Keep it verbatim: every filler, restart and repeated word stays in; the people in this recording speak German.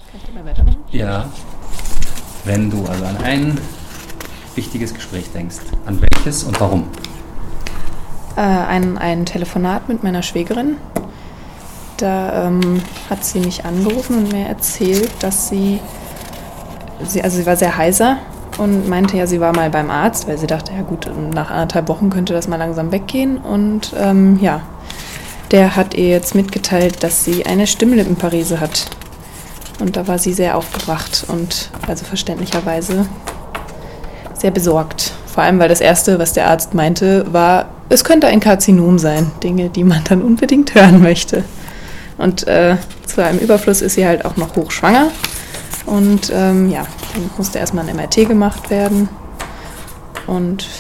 Kann ich dabei weitermachen? Ja. Wenn du also an ein wichtiges Gespräch denkst, an welches und warum? Äh, ein, ein Telefonat mit meiner Schwägerin. Da ähm, hat sie mich angerufen und mir erzählt, dass sie, sie, also sie war sehr heiser und meinte ja, sie war mal beim Arzt, weil sie dachte, ja gut, nach anderthalb Wochen könnte das mal langsam weggehen. Und ähm, ja, der hat ihr jetzt mitgeteilt, dass sie eine Stimmlippenparese hat. Und da war sie sehr aufgebracht und also verständlicherweise sehr besorgt. Vor allem, weil das Erste, was der Arzt meinte, war, es könnte ein Karzinom sein. Dinge, die man dann unbedingt hören möchte. Und äh, zu einem Überfluss ist sie halt auch noch hochschwanger. Und ähm, ja, dann musste erstmal ein M R T gemacht werden. Und